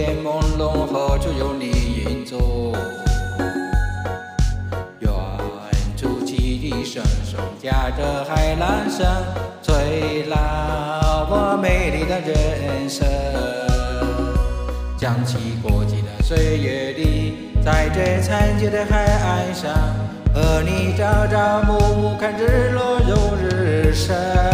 片朦胧，何处有你影踪？远处汽笛声声，夹着海浪声，吹老我美丽的人生。想起过去的岁月里，在这残旧的海岸上，和你朝朝暮暮看日落入日升。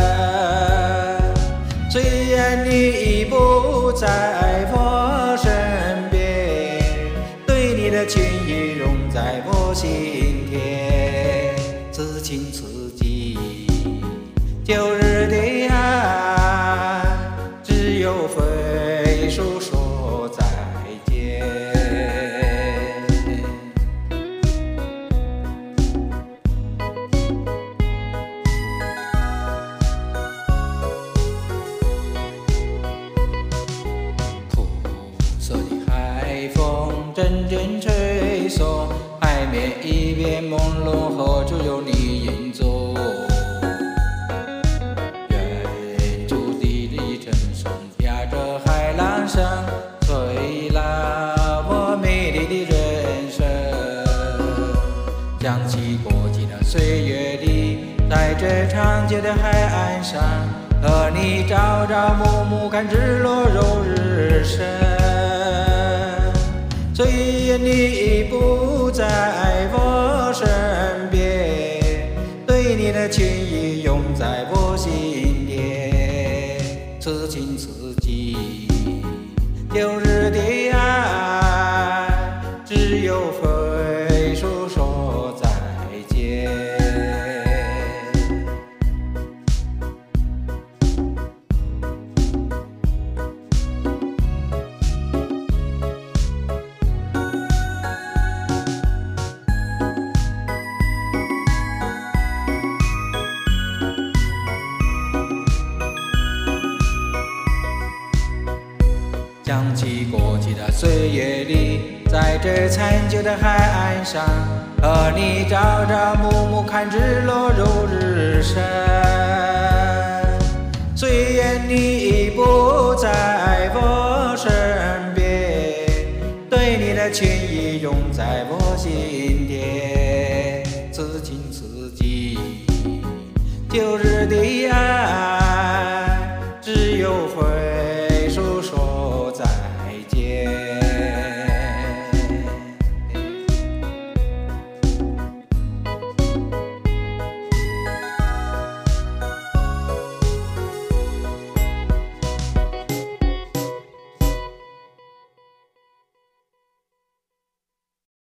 虽然你已不在我身边，对你的情意融在我心田。此情此景，旧日的爱，只有挥手说再见。苦涩的海风阵阵吹送，海面一片朦胧，何处有你影踪？远处笛声声，夹着海浪声，吹来我美丽的人生。想起过去的岁月里，在这长久的海岸上，和你朝朝暮暮看日落入日升。虽然你已不在我身边，对你的情意永在我心田。此情此景，旧日的爱，只有挥手说再见。想起过去的岁月里，在这残旧的海岸上，和你朝朝暮暮看日落入日升。虽然你已不在我身边，对你的情意永在我心田。此情此景，旧日的爱，只有回